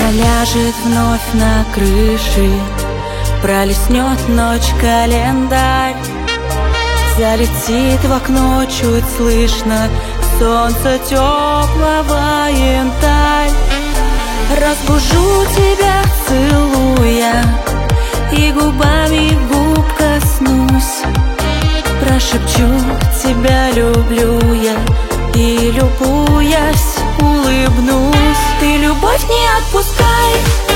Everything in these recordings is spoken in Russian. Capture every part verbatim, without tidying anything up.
Ляжет вновь на крыши, пролистнет ночь календарь. Залетит в окно чуть слышно солнце теплого, янтарь. Разбужу тебя, целуя, и губами губ коснусь. Прошепчу: тебя люблю я, и, любуясь, улыбнусь. Ты любовь не отпускай,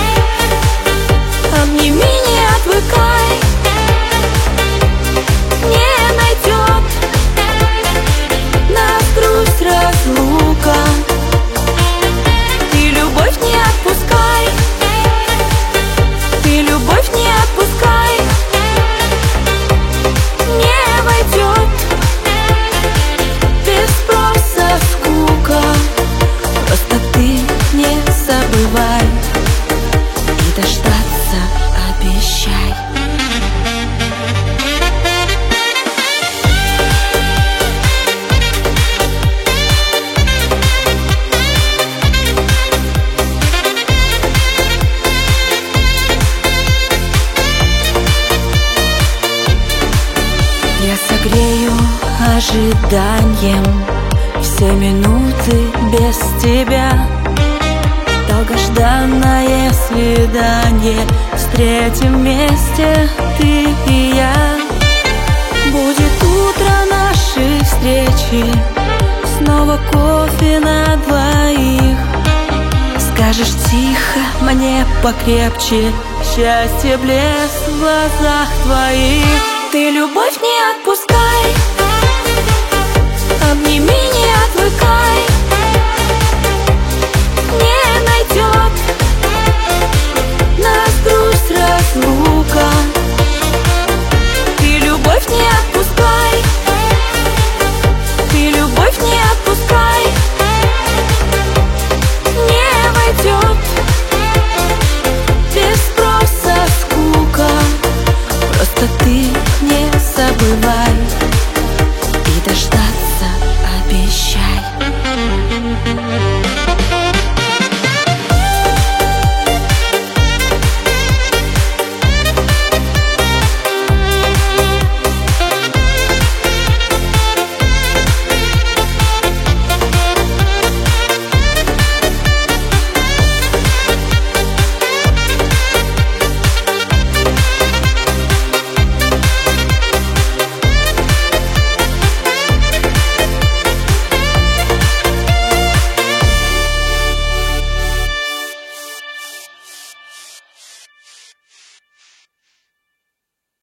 обними, не отвыкай. Не найдет нас грусть, разлука. Ты любовь не отпускай, ты любовь не отпускай. Не войдет без спроса скука. Просто ты не забывай и дождаться обещай. Я согрею ожиданием все минуты без тебя. Долгожданное свидание, встретим вместе ты и я. Будет утро нашей встречи, снова кофе на двоих. Скажешь тихо, мне покрепче, счастье, блеск в глазах твоих. Ты любовь не отпускай, обними, не отвыкай.